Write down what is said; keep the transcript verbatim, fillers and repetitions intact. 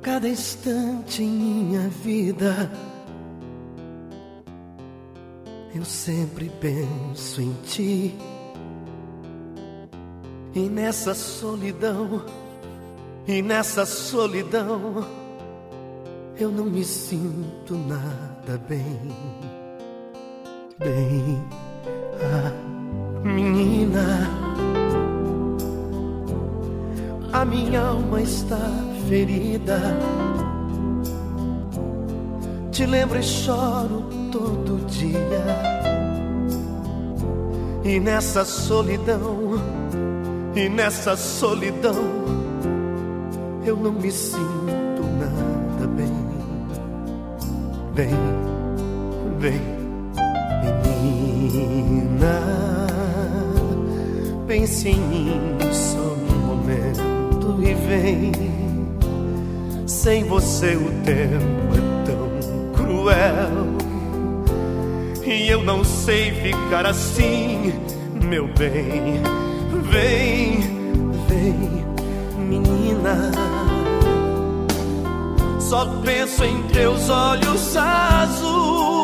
cada instante em minha vida. Eu sempre penso em ti. E nessa solidão, e nessa solidão, eu não me sinto nada bem. Bem, ah, menina, a minha alma está ferida. Te lembro e choro todo dia. E nessa solidão, e nessa solidão, eu não me sinto nada bem. Vem, vem, menina, pense em mim só um momento e vem. Sem você o tempo é tão cruel, e eu não sei ficar assim, meu bem. Vem, vem, menina, só penso em teus olhos azuis.